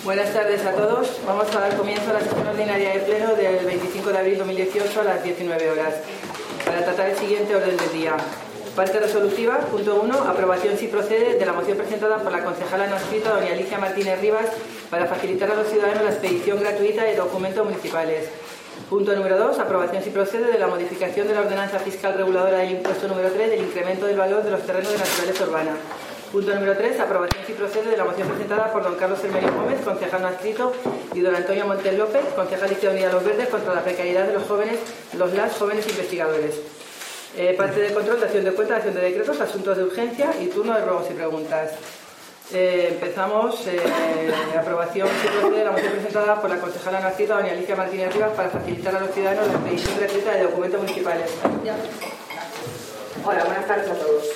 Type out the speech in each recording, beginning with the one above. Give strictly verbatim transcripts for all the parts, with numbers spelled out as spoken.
Buenas tardes a todos. Vamos a dar comienzo a la sesión ordinaria de pleno del veinticinco de abril de dos mil dieciocho a las diecinueve horas para tratar el siguiente orden del día. Parte resolutiva, punto uno, aprobación si procede de la moción presentada por la concejala no adscrita doña Alicia Martínez Rivas para facilitar a los ciudadanos la expedición gratuita de documentos municipales. Punto número dos, aprobación si procede de la modificación de la ordenanza fiscal reguladora del impuesto número tres del incremento del valor de los terrenos de naturaleza urbana. Punto número tres, aprobación si procede de la moción presentada por don Carlos Hermelio Gómez, concejal no adscrito, y don Antonio Montes López, concejal de Izquierda Unida Los Verdes, contra la precariedad de los jóvenes, los las jóvenes investigadores. Eh, parte del control de acción de cuentas, acción de decretos, asuntos de urgencia y turno de ruegos y preguntas. Eh, empezamos eh, la aprobación si procede de la moción presentada por la concejala no adscrita doña Alicia Martínez Rivas para facilitar a los ciudadanos la expedición gratuita de documentos municipales. Ya. Hola, buenas tardes a todos.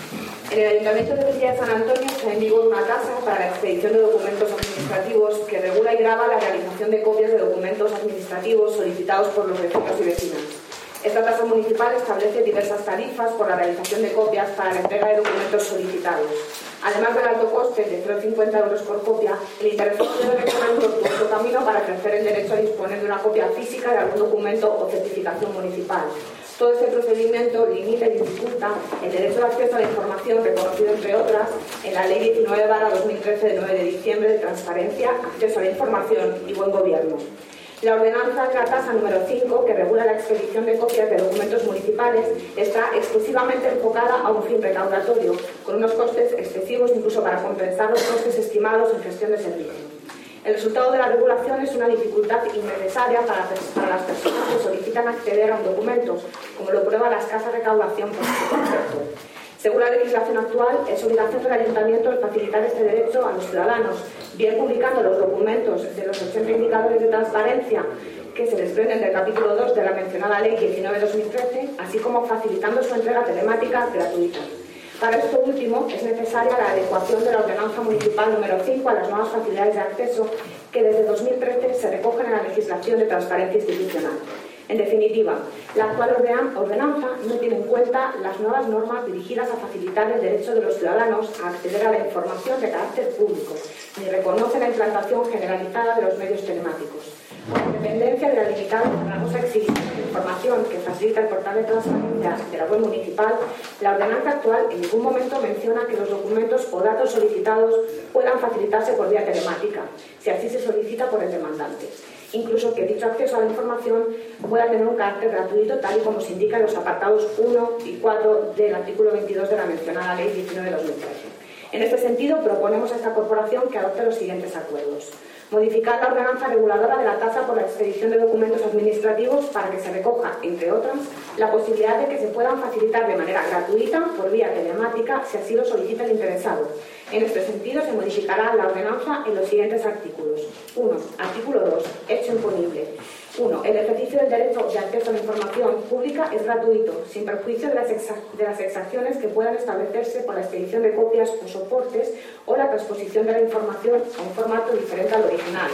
En el Ayuntamiento de Villa de San Antonio está en vigor una tasa para la expedición de documentos administrativos que regula y grava la realización de copias de documentos administrativos solicitados por los vecinos y vecinas. Esta tasa municipal establece diversas tarifas por la realización de copias para la entrega de documentos solicitados. Además del alto coste de cero coma cincuenta euros por copia, el interesado debe recorrer un tortuoso camino para ejercer el derecho a disponer de una copia física de algún documento o certificación municipal. Todo este procedimiento limita y dificulta el derecho de acceso a la información reconocido, entre otras, en la Ley diecinueve barra dos mil trece de nueve de diciembre de Transparencia, Acceso a la Información y Buen Gobierno. La ordenanza de la tasa número cinco, que regula la expedición de copias de documentos municipales, está exclusivamente enfocada a un fin recaudatorio, con unos costes excesivos incluso para compensar los costes estimados en gestión de servicios. El resultado de la regulación es una dificultad innecesaria para, para las personas que solicitan acceder a un documento, como lo prueba la escasa recaudación por este concepto. Según la legislación actual, es obligación del Ayuntamiento el facilitar este derecho a los ciudadanos, bien publicando los documentos de los ochenta indicadores de transparencia que se desprenden del capítulo dos de la mencionada Ley diecinueve barra dos mil trece, así como facilitando su entrega telemática gratuita. Para esto último, es necesaria la adecuación de la ordenanza municipal número cinco a las nuevas facilidades de acceso que desde dos mil trece se recogen en la legislación de transparencia institucional. En definitiva, la actual ordenanza no tiene en cuenta las nuevas normas dirigidas a facilitar el derecho de los ciudadanos a acceder a la información de carácter público, ni reconoce la implantación generalizada de los medios telemáticos. Con independencia de la limitada y gravosa exhibición de información que facilita el portal de transparencia de la web municipal, la ordenanza actual en ningún momento menciona que los documentos o datos solicitados puedan facilitarse por vía telemática, si así se solicita por el demandante. Incluso que dicho acceso a la información pueda tener un carácter gratuito, tal y como se indica en los apartados uno y cuatro del artículo veintidós de la mencionada Ley diecinueve barra dos mil trece. En este sentido, proponemos a esta corporación que adopte los siguientes acuerdos. Modificar la ordenanza reguladora de la tasa por la expedición de documentos administrativos para que se recoja, entre otras, la posibilidad de que se puedan facilitar de manera gratuita por vía telemática si así lo solicita el interesado. En este sentido, se modificará la ordenanza en los siguientes artículos. uno. Artículo dos. Hecho imponible. uno. El ejercicio del derecho de acceso a la información pública es gratuito, sin perjuicio de las, de las exacciones que puedan establecerse por la expedición de copias o soportes o la transposición de la información a un formato diferente al original.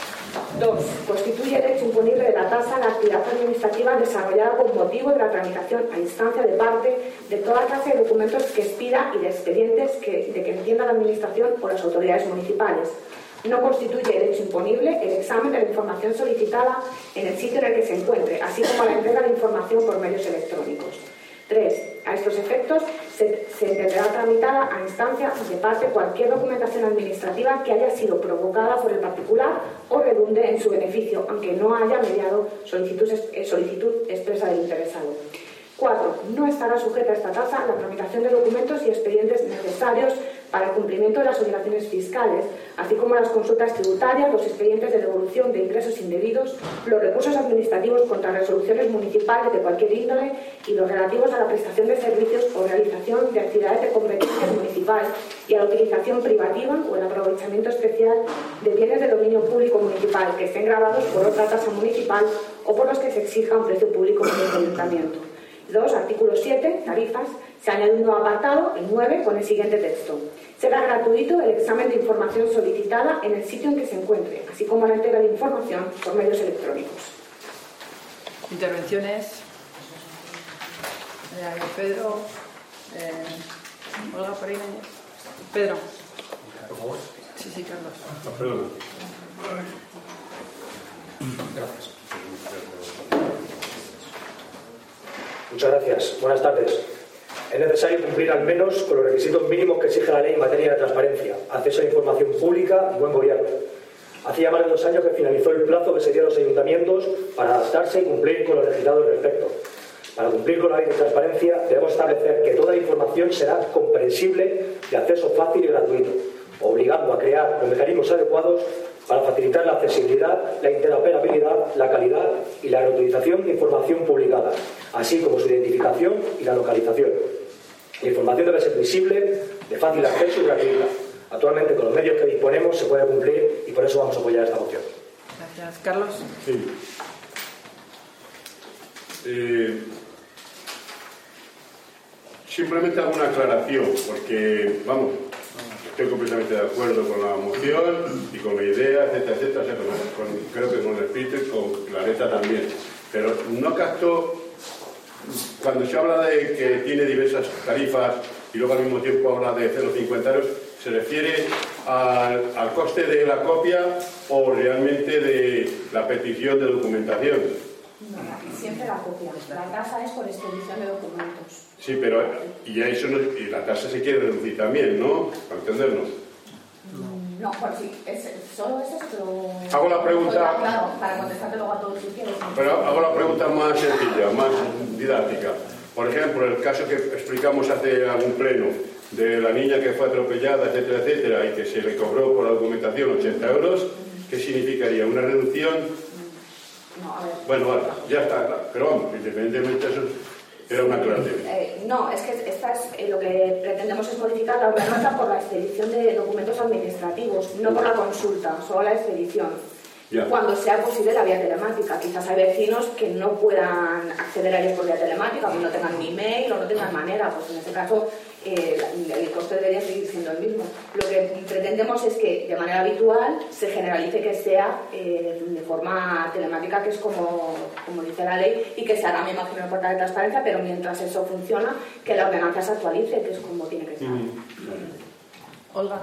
dos. Constituye el hecho imponible de la tasa la actividad administrativa desarrollada con motivo de la tramitación a instancia de parte de toda clase de documentos que expida y de expedientes que, de que entienda la Administración o las autoridades municipales. No constituye el hecho imponible el examen de la información solicitada en el sitio en el que se encuentre, así como la entrega de información por medios electrónicos. tres. A estos efectos, se, se entenderá tramitada a instancia de parte cualquier documentación administrativa que haya sido provocada por el particular o redunde en su beneficio, aunque no haya mediado solicitud, solicitud expresa del interesado. cuatro. No estará sujeta a esta tasa la tramitación de documentos y expedientes necesarios para el cumplimiento de las obligaciones fiscales, así como las consultas tributarias, los expedientes de devolución de ingresos indebidos, los recursos administrativos contra resoluciones municipales de cualquier índole y los relativos a la prestación de servicios o realización de actividades de competencia municipal y a la utilización privativa o el aprovechamiento especial de bienes de dominio público municipal que estén gravados por otra tasa municipal o por los que se exija un precio público en el ayuntamiento. dos. Artículo siete. Tarifas. Se añade un nuevo apartado, el nueve, con el siguiente texto. Será gratuito el examen de información solicitada en el sitio en que se encuentre, así como la entrega de información por medios electrónicos. Intervenciones. Eh, Pedro. Eh, Olga, por ahí. Pedro. Por favor. Sí, sí, Carlos. Ah, perdona. Gracias. Muchas gracias. Buenas tardes. Es necesario cumplir al menos con los requisitos mínimos que exige la ley en materia de transparencia, acceso a la información pública y buen gobierno. Hacía más de dos años que finalizó el plazo que se dio a los ayuntamientos para adaptarse y cumplir con lo legislado al respecto. Para cumplir con la ley de transparencia debemos establecer que toda la información será comprensible, de acceso fácil y gratuito, obligando a crear los mecanismos adecuados para facilitar la accesibilidad, la interoperabilidad, la calidad y la reutilización de información publicada, así como su identificación y la localización. La información debe ser visible, de fácil acceso y gratuita. Actualmente, con los medios que disponemos, se puede cumplir y por eso vamos a apoyar esta moción. Gracias. Carlos. Sí. Eh, simplemente hago una aclaración, porque, vamos, estoy completamente de acuerdo con la moción y con la idea, etcétera, etcétera, o sea, con, con, creo que con el espíritu y con clareza también. Pero no capto, cuando se habla de que tiene diversas tarifas y luego al mismo tiempo habla de cero coma cincuenta euros, ¿se refiere al, al coste de la copia o realmente de la petición de documentación? No, siempre la copia. La tasa es por expedición de documentos. Sí, pero y eso no, y la tasa se quiere reducir también, ¿no? Para entendernos. No, por si es, solo es esto. Hago la pregunta. Claro, para contestarte luego a todos si quieres. Pero hago la pregunta más sencilla, más didáctica. Por ejemplo, el caso que explicamos hace algún pleno de la niña que fue atropellada, etcétera, etcétera, y que se le cobró por la documentación ochenta euros, ¿qué significaría? ¿Una reducción? No, a ver. Bueno, vale, ya está, pero vamos, independientemente de eso, era una aclaración. Eh, no, es que esta es, eh, lo que pretendemos es modificar la ordenanza por la expedición de documentos administrativos, no por la consulta, solo la expedición. Ya. Cuando sea posible la vía telemática. Quizás hay vecinos que no puedan acceder a ellos por vía telemática, que no tengan un email o no tengan manera, pues en ese caso eh, el coste debería seguir siendo el mismo. Lo que pretendemos es que de manera habitual se generalice que sea eh, de forma telemática, que es como, como dice la ley, y que se haga, me imagino, en portal de transparencia, pero mientras eso funciona, que la ordenanza se actualice, que es como tiene que ser. Mm. Olga.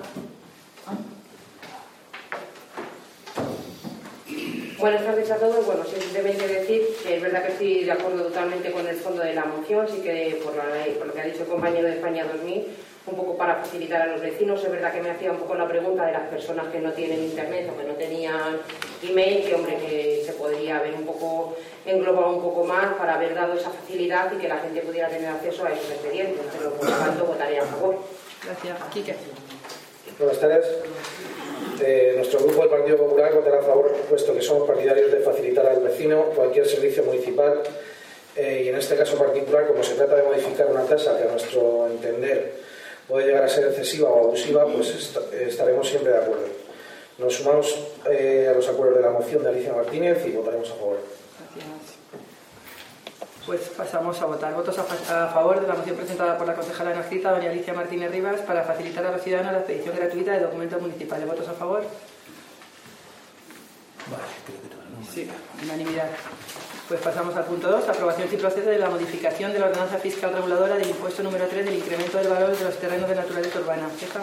Buenas tardes a todos. Bueno, simplemente decir que es verdad que estoy de acuerdo totalmente con el fondo de la moción, sí que por, la, por lo que ha dicho el compañero de España dos mil, un poco para facilitar a los vecinos. Es verdad que me hacía un poco la pregunta de las personas que no tienen internet o que no tenían email, que hombre, que se podría haber un poco englobado un poco más para haber dado esa facilidad y que la gente pudiera tener acceso a esos expedientes, pero por lo tanto votaré a favor. Gracias. Quique. Buenas tardes. Eh, nuestro grupo del Partido Popular votará a favor, puesto que somos partidarios de facilitar al vecino cualquier servicio municipal eh, y en este caso particular, como se trata de modificar una tasa que a nuestro entender puede llegar a ser excesiva o abusiva, pues est estaremos siempre de acuerdo. Nos sumamos eh, a los acuerdos de la moción de Alicia Martínez y votaremos a favor. Gracias. Pues pasamos a votar. Votos a, fa a favor de la moción presentada por la concejala no escrita, doña Alicia Martínez Rivas, para facilitar a los ciudadanos la expedición gratuita de documentos municipales. ¿Votos a favor? Vale, creo que todo el mundo. Sí, unanimidad. Pues pasamos al punto dos, aprobación sin procede de la modificación de la ordenanza fiscal reguladora del impuesto número tres del incremento del valor de los terrenos de naturaleza urbana. ¿Queja?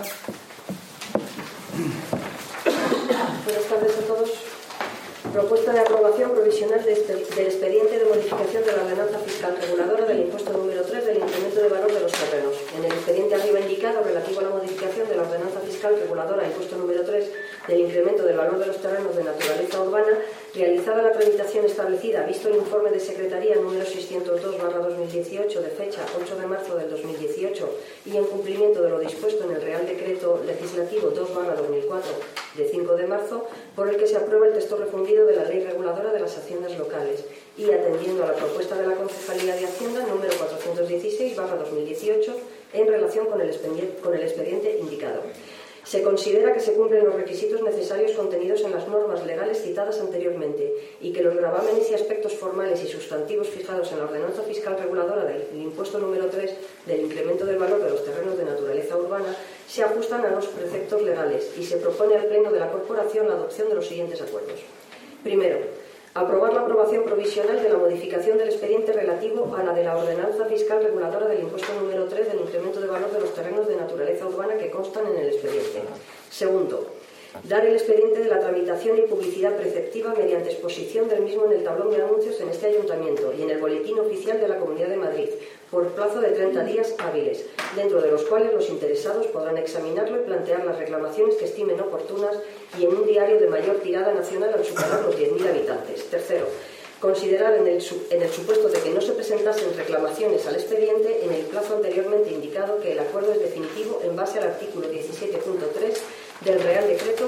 Buenas tardes a todos. Propuesta de aprobación provisional de este, del expediente de modificación de la ordenanza fiscal reguladora del impuesto número tres del incremento de valor de los terrenos. En el expediente arriba indicado relativo a la modificación de la ordenanza fiscal reguladora del impuesto número tres del incremento del valor de los terrenos de naturaleza urbana, realizada la tramitación establecida, visto el informe de Secretaría número seiscientos dos barra dos mil dieciocho de fecha ocho de marzo del dos mil dieciocho y en cumplimiento de lo dispuesto en el Real Decreto Legislativo dos barra dos mil cuatro de cinco de marzo, por el que se aprueba el texto refundido de la Ley Reguladora de las Haciendas Locales y atendiendo a la propuesta de la Concejalía de Hacienda número cuatrocientos dieciséis barra dos mil dieciocho en relación con el expediente, con el expediente indicado. Se considera que se cumplen los requisitos necesarios contenidos en las normas legales citadas anteriormente y que los gravámenes y aspectos formales y sustantivos fijados en la ordenanza fiscal reguladora del impuesto número tres del incremento del valor de los terrenos de naturaleza urbana se ajustan a los preceptos legales y se propone al Pleno de la Corporación la adopción de los siguientes acuerdos. Primero, aprobar la aprobación provisional de la modificación del expediente relativo a la de la ordenanza fiscal reguladora del impuesto número tres del incremento de valor de los terrenos de naturaleza urbana que constan en el expediente. Segundo, dar el expediente de la tramitación y publicidad preceptiva mediante exposición del mismo en el tablón de anuncios en este ayuntamiento y en el boletín oficial de la Comunidad de Madrid, por plazo de treinta días hábiles, dentro de los cuales los interesados podrán examinarlo y plantear las reclamaciones que estimen oportunas y en un diario de mayor tirada nacional al superar los diez mil habitantes. Tercero, considerar en el, en el supuesto de que no se presentasen reclamaciones al expediente en el plazo anteriormente indicado que el acuerdo es definitivo en base al artículo diecisiete punto tres del Real Decreto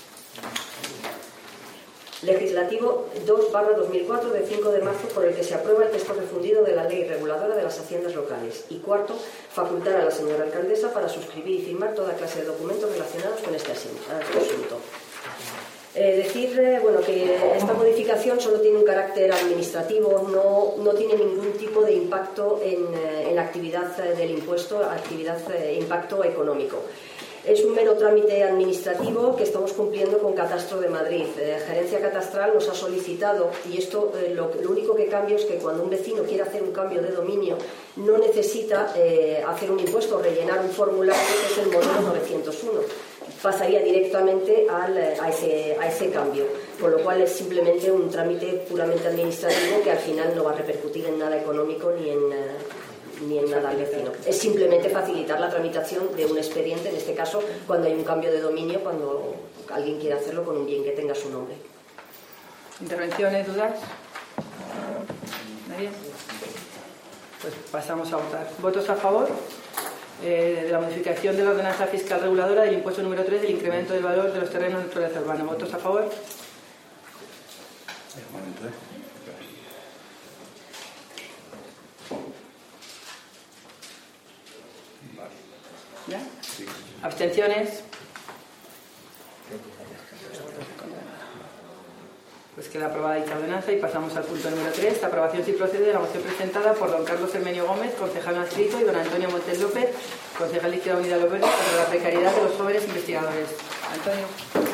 Legislativo dos barra dos mil cuatro de cinco de marzo por el que se aprueba el texto refundido de la Ley Reguladora de las Haciendas Locales. Y cuarto, facultar a la señora alcaldesa para suscribir y firmar toda clase de documentos relacionados con este asunto. Eh, decir eh, bueno, que esta modificación solo tiene un carácter administrativo, no, no tiene ningún tipo de impacto en, eh, en la actividad eh, del impuesto, actividad, eh, impacto económico. Es un mero trámite administrativo que estamos cumpliendo con Catastro de Madrid. Eh, Gerencia Catastral nos ha solicitado, y esto eh, lo, lo único que cambia es que cuando un vecino quiere hacer un cambio de dominio no necesita eh, hacer un impuesto o rellenar un formulario, que es el modelo novecientos uno. Pasaría directamente al, a, ese, a ese cambio, con lo cual es simplemente un trámite puramente administrativo que al final no va a repercutir en nada económico ni en... Eh, ni en nada al vecino. Es simplemente facilitar la tramitación de un expediente, en este caso, cuando hay un cambio de dominio, cuando alguien quiere hacerlo con un bien que tenga su nombre. ¿Intervenciones, dudas? ¿Nadie? Pues pasamos a votar. ¿Votos a favor eh, de la modificación de la ordenanza fiscal reguladora del impuesto número tres del incremento del valor de los terrenos de naturaleza urbana? ¿Votos a favor? ¿Ya? Sí. ¿Abstenciones? Pues queda aprobada dicha ordenanza y pasamos al punto número tres, aprobación si procede de la moción presentada por don Carlos Hermenio Gómez, concejal no adscrito, y don Antonio Montes López, concejal de Izquierda Unida Los Verdes, contra la precariedad de los jóvenes investigadores. Antonio.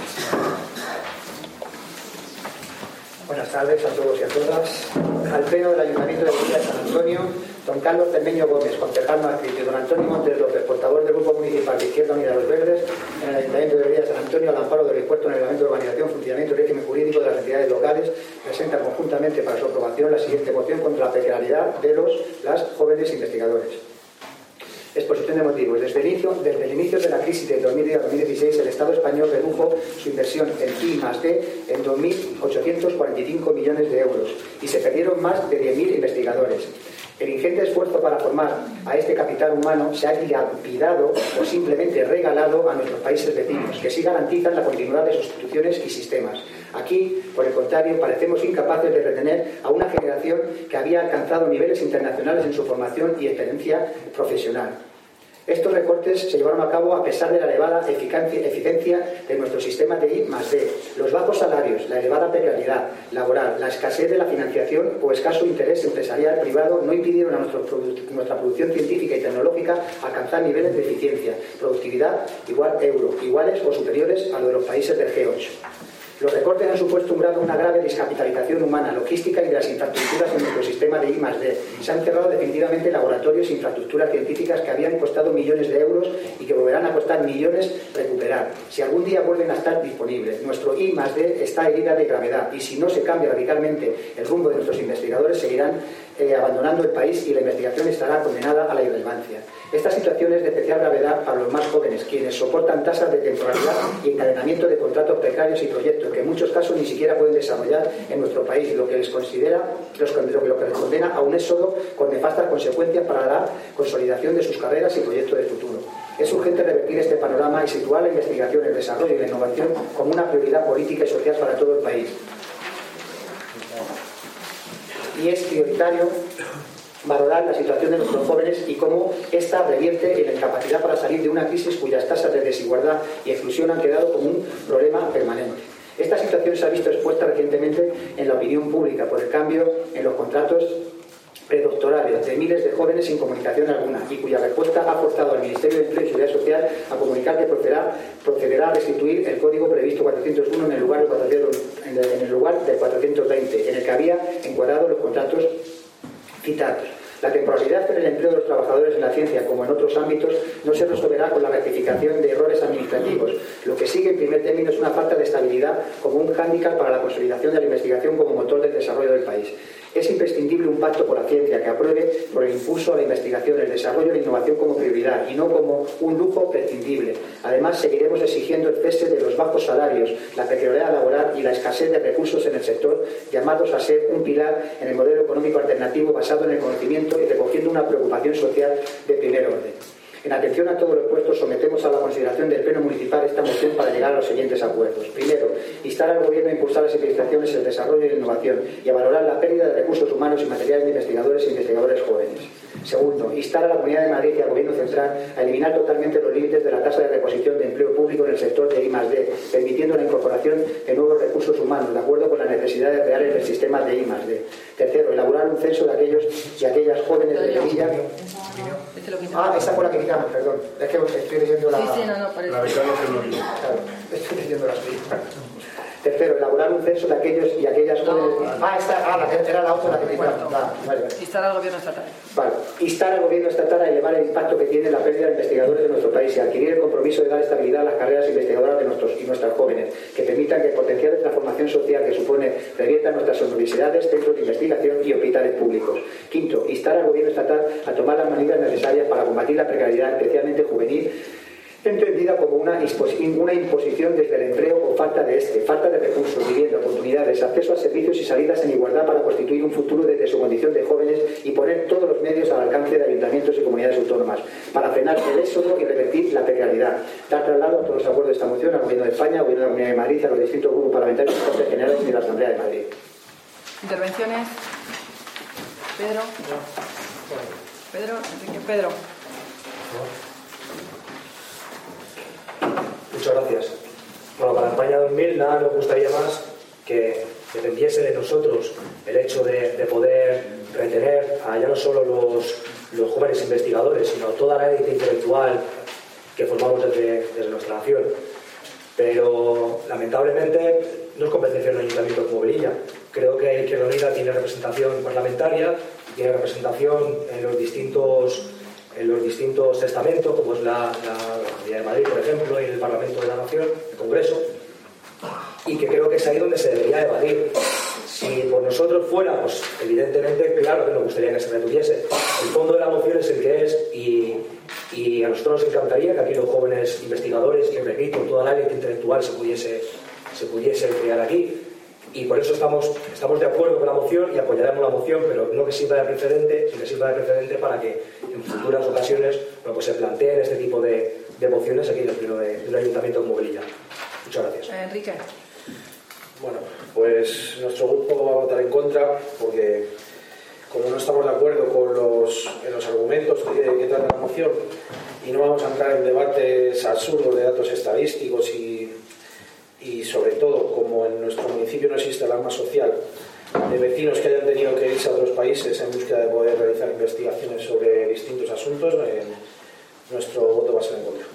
Buenas tardes a todos y a todas. Al pleno del Ayuntamiento de Villa de San Antonio, don Carlos Hermenio Gómez, concejal no adscrito, y don Antonio Montes López, portavoz del Grupo Municipal de Izquierda Unida Los Verdes, en el Ayuntamiento de Villa de San Antonio, al amparo del expuesto en el Reglamento de Organización, Funcionamiento y Régimen Jurídico de las entidades locales, presenta conjuntamente para su aprobación la siguiente moción contra la precariedad de los las jóvenes investigadores. Exposición de motivos. Desde el, inicio, desde el inicio de la crisis de dos mil diez a dos mil dieciséis, el Estado español redujo su inversión en I más D en dos mil ochocientos cuarenta y cinco millones de euros y se perdieron más de diez mil investigadores. El ingente esfuerzo para formar a este capital humano se ha dilapidado o simplemente regalado a nuestros países vecinos, que sí garantizan la continuidad de sus instituciones y sistemas. Aquí, por el contrario, parecemos incapaces de retener a una generación que había alcanzado niveles internacionales en su formación y experiencia profesional. Estos recortes se llevaron a cabo a pesar de la elevada eficiencia de nuestro sistema de I más D, los bajos salarios, la elevada precariedad laboral, la escasez de la financiación o escaso interés empresarial privado no impidieron a nuestro produ nuestra producción científica y tecnológica alcanzar niveles de eficiencia, productividad igual euro, iguales o superiores a los de los países del G ocho. Los recortes han supuesto un grado, una grave descapitalización humana, logística y de las infraestructuras en nuestro sistema de I más D. Se han cerrado definitivamente laboratorios e infraestructuras científicas que habían costado millones de euros y que volverán a costar millones recuperar, si algún día vuelven a estar disponibles. Nuestro I más D está herida de gravedad y si no se cambia radicalmente el rumbo de nuestros investigadores, seguirán eh, abandonando el país y la investigación estará condenada a la irrelevancia. Esta situación es de especial gravedad para los más jóvenes, quienes soportan tasas de temporalidad y encadenamiento de contratos precarios y proyectos que en muchos casos ni siquiera pueden desarrollar en nuestro país, lo que les considera, lo que, lo que les condena a un éxodo con nefastas consecuencias para la consolidación de sus carreras y proyectos de futuro. Es urgente revertir este panorama y situar la investigación, el desarrollo y la innovación como una prioridad política y social para todo el país. Y es prioritario valorar la situación de nuestros jóvenes y cómo ésta revierte en la incapacidad para salir de una crisis cuyas tasas de desigualdad y exclusión han quedado como un problema permanente. Esta situación se ha visto expuesta recientemente en la opinión pública por el cambio en los contratos predoctorales de miles de jóvenes sin comunicación alguna y cuya respuesta ha forzado al Ministerio de Empleo y Seguridad Social a comunicar que procederá, procederá a restituir el código previsto cuatrocientos uno en el lugar del, cuatrocientos, en el lugar del cuatrocientos veinte, en el que había encuadrado los contratos citados. La temporalidad en el empleo de los trabajadores en la ciencia, como en otros ámbitos, no se resolverá con la rectificación de errores administrativos. Lo que sigue en primer término es una falta de estabilidad como un hándicap para la consolidación de la investigación como motor del desarrollo del país. Es imprescindible un pacto por la ciencia que apruebe por el impulso a la investigación, el desarrollo y la innovación como prioridad y no como un lujo prescindible. Además, seguiremos exigiendo el cese de los bajos salarios, la precariedad laboral y la escasez de recursos en el sector, llamados a ser un pilar en el modelo económico alternativo basado en el conocimiento y recogiendo una preocupación social de primer orden. En atención a todo lo expuesto, sometemos a la consideración del Pleno Municipal esta moción para llegar a los siguientes acuerdos. Primero, instar al Gobierno a impulsar las investigaciones, el desarrollo y la innovación y a valorar la pérdida de recursos humanos y materiales de investigadores e investigadores jóvenes. Segundo, instar a la Comunidad de Madrid y al Gobierno Central a eliminar totalmente los límites de la tasa de reposición de empleo público en el sector de I más D, permitiendo la incorporación de nuevos recursos humanos, de acuerdo con las necesidades reales del sistema de I más D. Tercero, elaborar un censo de aquellos y aquellas jóvenes de Melilla. Ah, esa fue la que quitamos, perdón. Es que estoy leyendo la... Sí, sí, no, no, por eso. La becada que no vino. Claro, estoy leyendo las películas. Tercero, elaborar un censo de aquellos y aquellas jóvenes... Ah, esta, ah la que era la otra la que quitamos. Ah, vale, vale. Instar al Gobierno estatal. Vale. Instar al Gobierno estatal a elevar el impacto que tiene la pérdida de investigadores de nuestro país y adquirir el compromiso de dar estabilidad a las carreras investigadoras de nuestros y nuestras jóvenes, que permitan que el potencial de transformación social que supone revierta nuestras universidades, centros de investigación y hospitales públicos. Quinto, instar al Gobierno estatal a tomar las medidas necesarias para combatir la precariedad, especialmente juvenil, entendida como una imposición, una imposición desde el empleo o falta de este, falta de recursos, vivienda, oportunidades, acceso a servicios y salidas en igualdad para constituir un futuro desde su condición de jóvenes y poner todos los medios al alcance de ayuntamientos y comunidades autónomas para frenar el éxodo y revertir la precariedad. Dar traslado a todos los acuerdos de esta moción al Gobierno de España, al Gobierno de la Comunidad de Madrid, a los distintos grupos parlamentarios, a las Cortes Generales y de la Asamblea de Madrid. Intervenciones. Pedro. Pedro, Enrique, Pedro. Muchas gracias. Bueno, para España dos mil nada nos gustaría más que dependiese de nosotros el hecho de, de poder retener a ya no solo los, los jóvenes investigadores, sino toda la élite intelectual que formamos desde, desde nuestra nación. Pero lamentablemente no es competencia de un ayuntamiento como Melilla. Creo que Izquierda Unida tiene representación parlamentaria, tiene representación en los distintos en los distintos estamentos, como es la, la, la Comunidad de Madrid, por ejemplo, y el Parlamento de la Nación, el Congreso, y que creo que es ahí donde se debería debatir. Si por nosotros fuera, pues evidentemente, claro que nos gustaría que se retuviese. El fondo de la moción es el que es, y, y a nosotros nos encantaría que aquí los jóvenes investigadores, que repito, toda la élite intelectual se pudiese, se pudiese crear aquí. Y por eso estamos, estamos de acuerdo con la moción y apoyaremos la moción, pero no que sirva de precedente, sino que sirva de precedente para que en futuras ocasiones bueno, pues se planteen este tipo de, de mociones aquí en el pleno de, de un ayuntamiento como Melilla. Muchas gracias. Eh, Enrique. Bueno, pues nuestro grupo va a votar en contra porque como no estamos de acuerdo con los, en los argumentos que, que trata la moción y no vamos a entrar en debates absurdos de datos estadísticos y y sobre todo, como en nuestro municipio no existe alarma social de vecinos que hayan tenido que irse a otros países en búsqueda de poder realizar investigaciones sobre distintos asuntos, eh, nuestro voto va a ser en contra.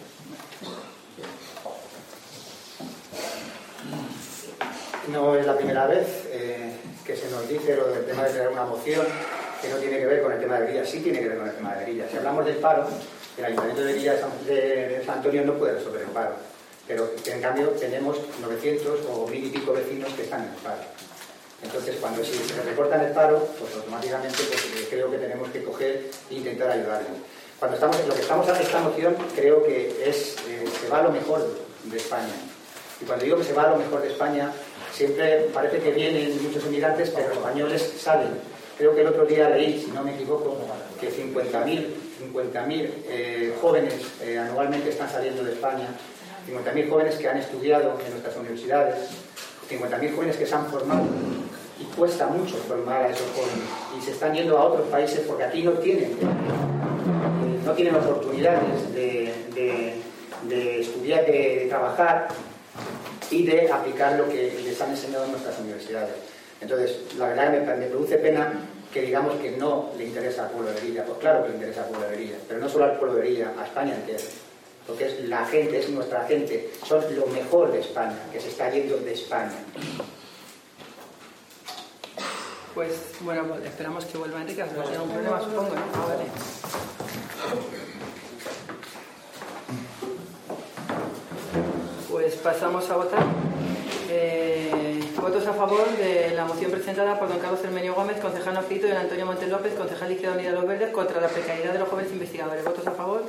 No es la primera vez eh, que se nos dice lo del tema de crear una moción que no tiene que ver con el tema de Melilla. Sí tiene que ver con el tema de Melilla. Si hablamos del paro, el Ayuntamiento de Melilla de San, de San Antonio no puede resolver el paro. Pero en cambio tenemos novecientos o mil y pico vecinos que están en el paro. Entonces, cuando si se recortan el paro, pues automáticamente pues, creo que tenemos que coger e intentar ayudarles. Cuando estamos, lo que estamos en esta moción creo que es eh, se va a lo mejor de España. Y cuando digo que se va a lo mejor de España, siempre parece que vienen muchos inmigrantes, pero los españoles salen. Creo que el otro día leí, si no me equivoco, que cincuenta mil eh, jóvenes eh, anualmente están saliendo de España. cincuenta mil jóvenes que han estudiado en nuestras universidades, cincuenta mil jóvenes que se han formado, y cuesta mucho formar a esos jóvenes, y se están yendo a otros países porque aquí no tienen, no tienen oportunidades de, de, de estudiar, de, de trabajar y de aplicar lo que les han enseñado en nuestras universidades. Entonces, la verdad me, me produce pena que digamos que no le interesa al pueblo de Melilla. Pues claro que le interesa al pueblo de Melilla, pero no solo al pueblo de Melilla, a España entera. Porque es la gente, es nuestra gente, son lo mejor de España, que se está yendo de España. Pues bueno, pues esperamos que vuelva Enrique, no será un problema, supongo, ¿no? Ah, vale. Pues pasamos a votar. Eh, votos a favor de la moción presentada por don Carlos Cermeño Gómez, concejal no adscrito, y don Antonio Montes López, concejal de Izquierda Unida de los Verdes, contra la precariedad de los jóvenes investigadores. ¿Votos a favor?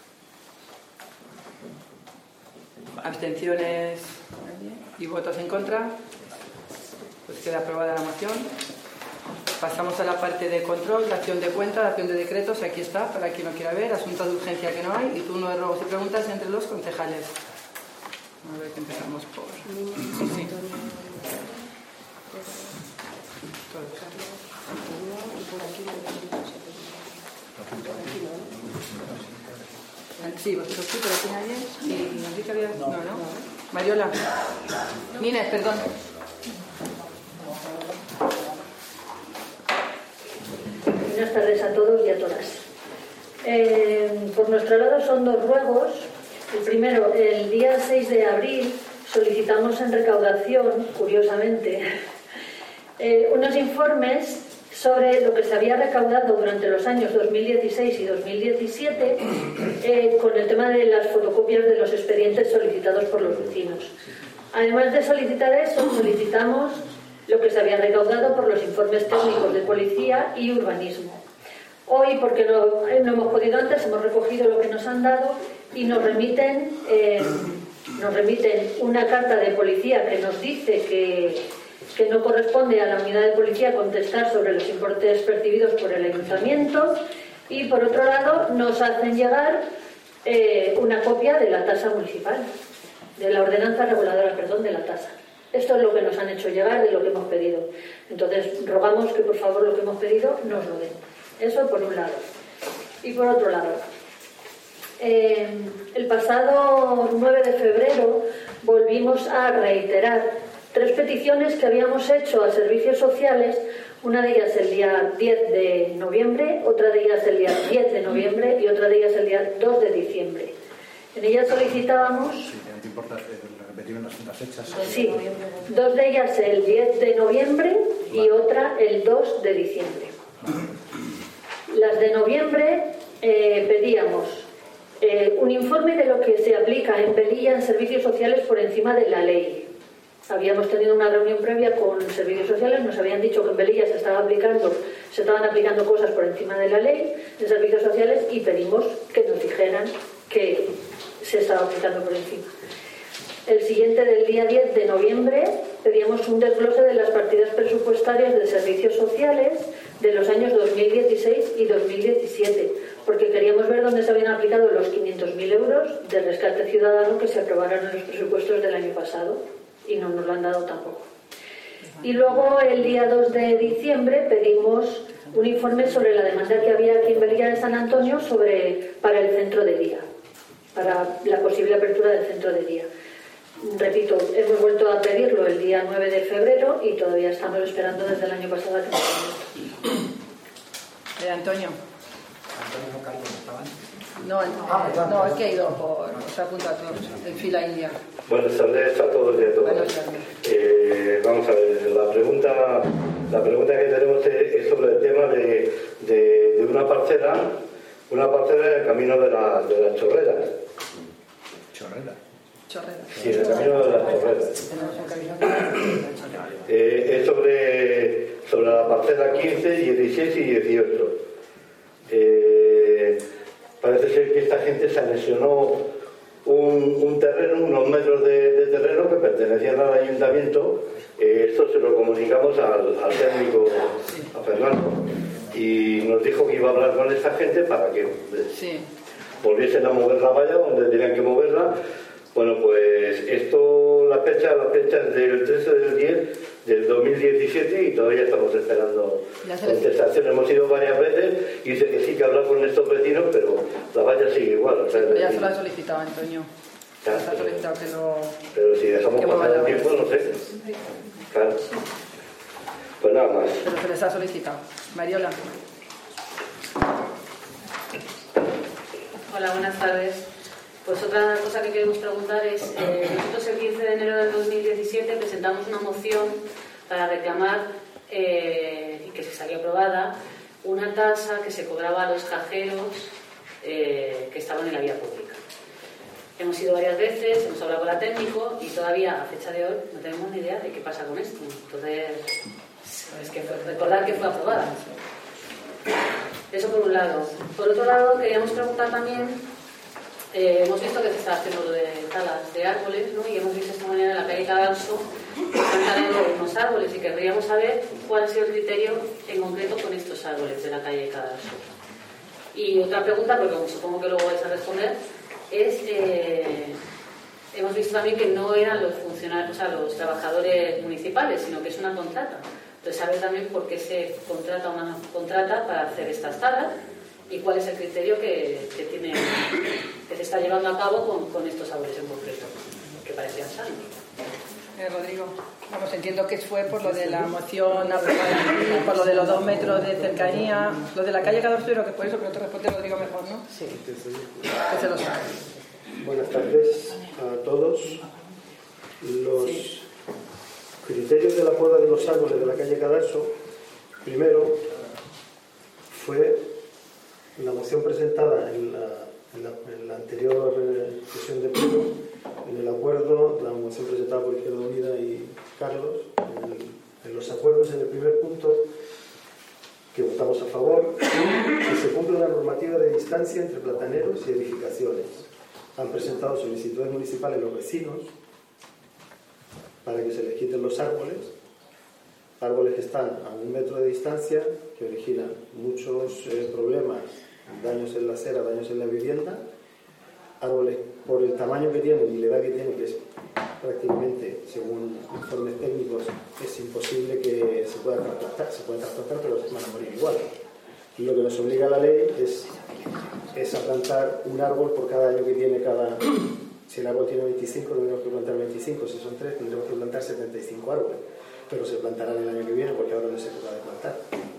¿Abstenciones? ¿Y votos en contra? Pues queda aprobada la moción. Pasamos a la parte de control, de acción de cuenta, de acción de decretos. Aquí está, para quien lo quiera ver. Asuntos de urgencia que no hay y turno de ruegos y preguntas entre los concejales. A ver que empezamos por... Sí, sí. Sí, vosotros sí, pero aquí nadie. ¿Y Enrique había...? No, no. Mariola. Nines, perdón. Buenas tardes a todos y a todas. Eh, por nuestro lado son dos ruegos. El primero, el día seis de abril solicitamos en recaudación, curiosamente, eh, unos informes sobre lo que se había recaudado durante los años dos mil dieciséis y dos mil diecisiete eh, con el tema de las fotocopias de los expedientes solicitados por los vecinos. Además de solicitar eso, solicitamos lo que se había recaudado por los informes técnicos de policía y urbanismo. Hoy, porque no, no hemos podido antes, hemos recogido lo que nos han dado y nos remiten, eh, nos remiten una carta de policía que nos dice que, que no corresponde a la unidad de policía contestar sobre los importes percibidos por el ayuntamiento, y por otro lado nos hacen llegar eh, una copia de la tasa municipal, de la ordenanza reguladora, perdón, de la tasa. Esto es lo que nos han hecho llegar de lo que hemos pedido. Entonces, rogamos que por favor lo que hemos pedido nos lo den. Eso por un lado. Y por otro lado, eh, el pasado nueve de febrero volvimos a reiterar tres peticiones que habíamos hecho a servicios sociales, una de ellas el día diez de noviembre, otra de ellas el día diez de noviembre y otra de ellas el día dos de diciembre. En ellas solicitábamos... Sí, no te importa repetir unas cuantas fechas. Sí, dos de ellas el diez de noviembre y otra el dos de diciembre. Las de noviembre eh, pedíamos eh, un informe de lo que se aplica en Velilla en servicios sociales por encima de la ley. Habíamos tenido una reunión previa con servicios sociales, nos habían dicho que en Velilla se estaba aplicando, se estaban aplicando cosas por encima de la ley en servicios sociales, y pedimos que nos dijeran que se estaba aplicando por encima. El siguiente, del día diez de noviembre, pedíamos un desglose de las partidas presupuestarias de servicios sociales de los años dos mil dieciséis y dos mil diecisiete, porque queríamos ver dónde se habían aplicado los quinientos mil euros de rescate ciudadano que se aprobaron en los presupuestos del año pasado, y no nos lo han dado tampoco. Y luego, el día dos de diciembre, pedimos un informe sobre la demanda que había aquí en Velilla de San Antonio sobre, para el centro de día, para la posible apertura del centro de día. Repito, hemos vuelto a pedirlo el día nueve de febrero y todavía estamos esperando desde el año pasado a que nos den. Eh, Antonio. Antonio Carlos, ¿estaban? No, no, no, es que ha ido por... Se ha apuntado a todos, en fila india. Buenas tardes a todos y a todas. Eh, vamos a ver, la pregunta, la pregunta que tenemos es, es sobre el tema de, de, de una parcela, una parcela en el camino de, la, de las chorreras. ¿Chorreras? Chorreras. Sí, en el camino de las chorreras. Eh, es sobre, sobre la parcela quince, dieciséis y dieciocho. Eh, parece ser que esta gente se anexionó un, un terreno, unos metros de, de terreno que pertenecían al ayuntamiento. Eh, esto se lo comunicamos al, al técnico, a Fernando, y nos dijo que iba a hablar con esta gente para que sí. volviesen a mover la valla donde tenían que moverla. Bueno, pues esto, la fecha, la fecha es del trece del diez del dos mil diecisiete y todavía estamos esperando contestación. Hemos ido varias veces y dice que sí, que habla con estos vecinos, pero la valla sigue igual. O sea, pero ya se lo ha solicitado, Antonio. Ya, se ha solicitado que lo... Pero si dejamos pasar el tiempo, no sé. Claro. Pues nada más. Pero se les ha solicitado. Mariola. Hola, buenas tardes. Pues otra cosa que queremos preguntar es, eh, nosotros el quince de enero del dos mil diecisiete presentamos una moción para reclamar eh, que se salió aprobada, una tasa que se cobraba a los cajeros eh, que estaban en la vía pública. Hemos ido varias veces, hemos hablado con la técnico y todavía a fecha de hoy no tenemos ni idea de qué pasa con esto. Entonces, es que recordar que fue aprobada. Eso por un lado. Por otro lado, queríamos preguntar también, eh, hemos visto que se está haciendo lo de talas de árboles, ¿no? Y hemos visto esta mañana en la calle Cadalso que están talando unos árboles y querríamos saber cuál ha sido el criterio en concreto con estos árboles de la calle Cadalso. Y otra pregunta, porque supongo que luego vais a responder, es, eh, hemos visto también que no eran los funcionarios, o sea, los trabajadores municipales, sino que es una contrata. Entonces, saber también por qué se contrata una contrata para hacer estas talas y cuál es el criterio que, que, tiene, que se está llevando a cabo con, con estos árboles en concreto, que parecían sanos. Eh, Rodrigo, vamos, entiendo que fue por lo de la moción aprobada, por lo de los dos metros de cercanía, lo de la calle Cadalso, que por eso, pero te responde Rodrigo mejor, ¿no? Sí. Que se lo sabe. Buenas tardes a todos. Los sí. criterios de la poda de los árboles de la calle Cadalso, primero fue la moción presentada en la, en la, en la anterior sesión de pleno, en el acuerdo, la moción presentada por Izquierda Unida y Carlos, en, el, en los acuerdos, en el primer punto, que votamos a favor, que se cumple la normativa de distancia entre plataneros y edificaciones. Han presentado solicitudes municipales los vecinos para que se les quiten los árboles, árboles que están a un metro de distancia, que originan muchos eh, problemas, daños en la acera, daños en la vivienda, árboles por el tamaño que tienen y la edad que tienen, que es prácticamente, según informes técnicos, es imposible que se puedan trasplantar, se pueden trasplantar, pero se van a morir igual. Y lo que nos obliga la ley es, es a plantar un árbol por cada año que tiene cada... Si el árbol tiene veinticinco, tendremos que plantar veinticinco, si son tres, tendremos que plantar setenta y cinco árboles, pero se plantarán el año que viene porque ahora no se podrá plantar.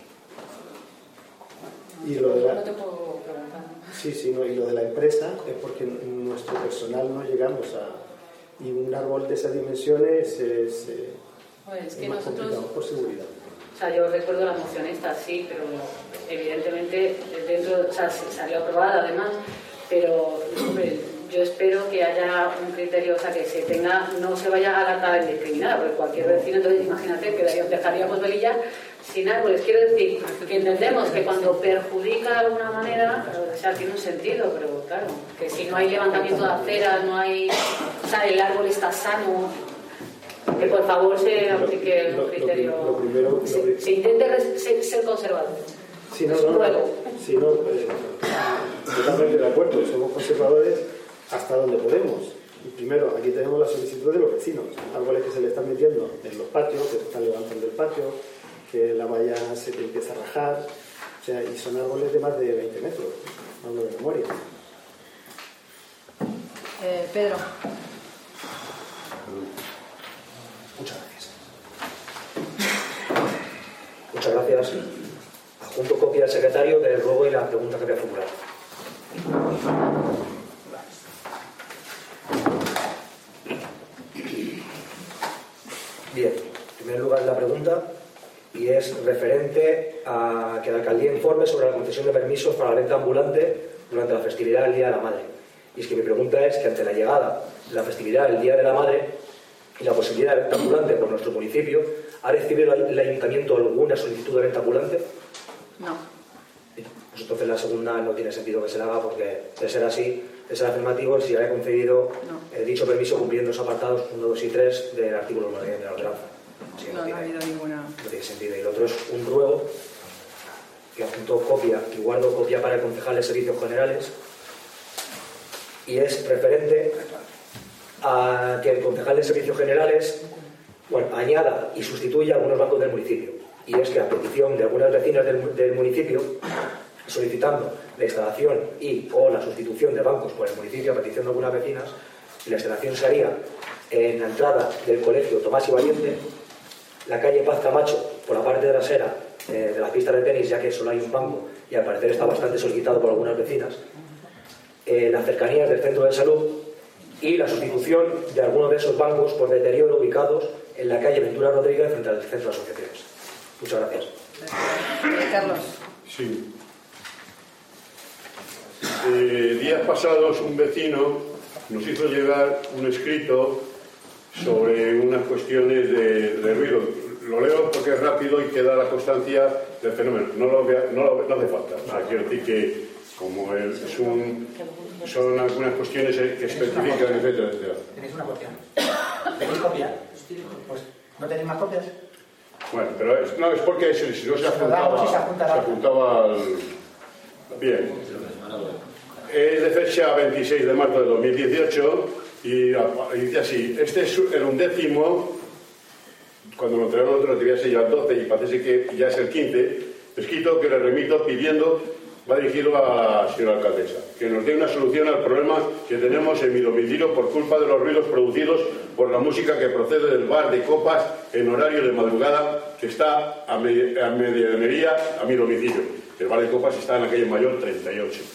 Y lo de la... No te puedo preguntar. Sí, sí, no, y lo de la empresa es porque nuestro personal no llegamos a... Y un árbol de esas dimensiones es, eh, pues, es, que es más nosotros... complicado por seguridad. O sea, yo recuerdo la moción esta, sí, pero evidentemente dentro, o sea, salió aprobada además, pero hombre, yo espero que haya un criterio, o sea, que se tenga, no se vaya a la cara indiscriminada, porque cualquier vecino, entonces imagínate que dejaríamos Velilla sin árboles. Quiero decir que entendemos que cuando perjudica de alguna manera, o sea, tiene un sentido, pero claro, que si no hay levantamiento de aceras, no hay, o sea, el árbol está sano, que por favor se aplique un criterio, lo, lo primero, lo se, se intente ser, ser conservador. Sí, no, no, no, sí, no, eh, totalmente de acuerdo, somos conservadores hasta donde podemos. Y primero, aquí tenemos la solicitud de los vecinos, árboles que se le están metiendo en los patios, que se están levantando el patio, que la valla se te empieza a rajar, o sea, y son árboles de más de veinte metros, hablo de memoria. Eh, Pedro. Muchas gracias. Muchas gracias. Adjunto copia al secretario del ruego y la pregunta que voy a formular. Bien, en primer lugar la pregunta, y es referente a que la alcaldía informe sobre la concesión de permisos para la venta ambulante durante la festividad del Día de la Madre. Y es que mi pregunta es que ante la llegada de la festividad del Día de la Madre y la posibilidad de venta ambulante por nuestro municipio, ¿ha recibido el ayuntamiento alguna solicitud de venta ambulante? No. Pues entonces la segunda no tiene sentido que se la haga, porque de ser así, de ser afirmativo, si haya concedido no. eh, dicho permiso cumpliendo los apartados uno, dos y tres del artículo nueve de la ordenanza. Sí, no, no, tiene, no ha habido ninguna... No tiene sentido. Y el otro es un ruego que adjunto copia, que guardo copia para el concejal de Servicios Generales, y es referente a que el concejal de Servicios Generales, bueno, añada y sustituya algunos bancos del municipio. Y es que a petición de algunas vecinas del, del municipio, solicitando la instalación y o la sustitución de bancos por el municipio a petición de algunas vecinas, la instalación se haría en la entrada del colegio Tomás y Valiente, la calle Paz Camacho por la parte trasera eh, de las pistas de tenis, ya que solo hay un banco y al parecer está bastante solicitado por algunas vecinas, eh, las cercanías del centro de salud y la sustitución de algunos de esos bancos por deterioro ubicados en la calle Ventura Rodríguez frente al centro de asociaciones. Muchas gracias. Eh, Carlos. Sí. Eh, días pasados un vecino nos hizo llegar un escrito sobre unas cuestiones de, de ruido. Lo leo porque es rápido y queda la constancia del fenómeno. No, lo vea, no, lo, no hace falta. O sea, quiero decir que como es un, son algunas cuestiones que especifican, etcétera, etcétera. ¿Tenéis una copia? ¿Tenéis copia? Pues, ¿no tenéis más copias? Bueno, pero es, no, es porque si, si no se apuntaba, sí, se apunta se apuntaba al... Bien. Es de fecha veintiséis de marzo de dos mil dieciocho y, y dice así: este es el undécimo, cuando lo traemos nosotros debía ser ya el doce y parece que ya es el quince, escrito que le remito pidiendo, va dirigido a la señora alcaldesa, que nos dé una solución al problema que tenemos en mi domicilio por culpa de los ruidos producidos por la música que procede del bar de copas en horario de madrugada que está a, me, a medianería a mi domicilio. El bar de copas está en la calle Mayor treinta y ocho.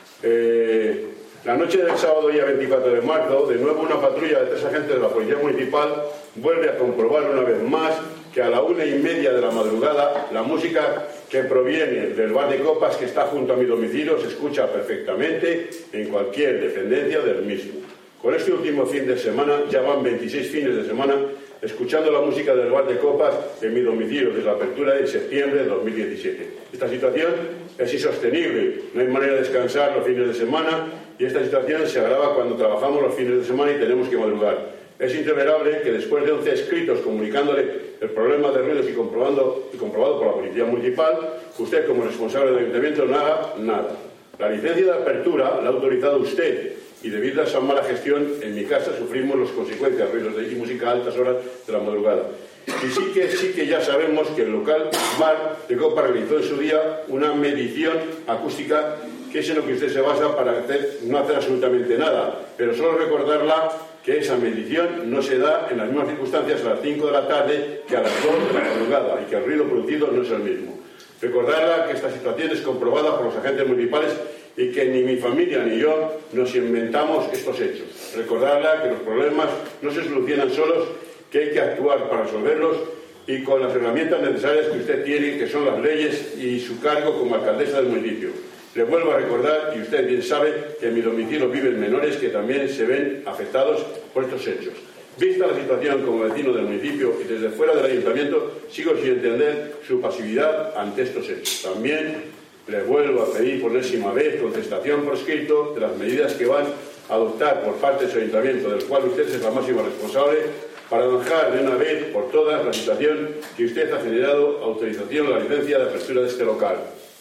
Eh, la noche del sábado día veinticuatro de marzo, de nuevo una patrulla de tres agentes de la Policía Municipal vuelve a comprobar una vez más que a la una y media de la madrugada la música que proviene del bar de copas que está junto a mi domicilio se escucha perfectamente en cualquier dependencia del mismo. Con este último fin de semana ya van veintiséis fines de semana escuchando la música del bar de copas en mi domicilio desde la apertura de septiembre de dos mil diecisiete. Esta situación es insostenible, no hay manera de descansar los fines de semana y esta situación se agrava cuando trabajamos los fines de semana y tenemos que madrugar. Es intolerable que después de once escritos comunicándole el problema de ruidos y, comprobando, y comprobado por la Policía Municipal, usted como responsable del Ayuntamiento no haga nada. La licencia de apertura la ha autorizado usted y debido a esa mala gestión en mi casa sufrimos las consecuencias de ruidos de música a altas horas de la madrugada. Y sí que, sí que ya sabemos que el local bar de copa realizó en su día una medición acústica que es en lo que usted se basa para hacer, no hacer absolutamente nada, pero solo recordarla que esa medición no se da en las mismas circunstancias a las cinco de la tarde que a las dos de la madrugada y que el ruido producido no es el mismo. Recordarla que esta situación es comprobada por los agentes municipales y que ni mi familia ni yo nos inventamos estos hechos. Recordarla que los problemas no se solucionan solos, que hay que actuar para resolverlos y con las herramientas necesarias que usted tiene, que son las leyes y su cargo como alcaldesa del municipio. Le vuelvo a recordar, y usted bien sabe, que en mi domicilio viven menores que también se ven afectados por estos hechos. Vista la situación como vecino del municipio y desde fuera del ayuntamiento, sigo sin entender su pasividad ante estos hechos. También le vuelvo a pedir por enésima vez contestación por escrito de las medidas que van a adoptar por parte de su ayuntamiento, del cual usted es la máxima responsable, para dejar de una vez por todas la situación que usted ha generado autorización a la licencia de apertura de este local.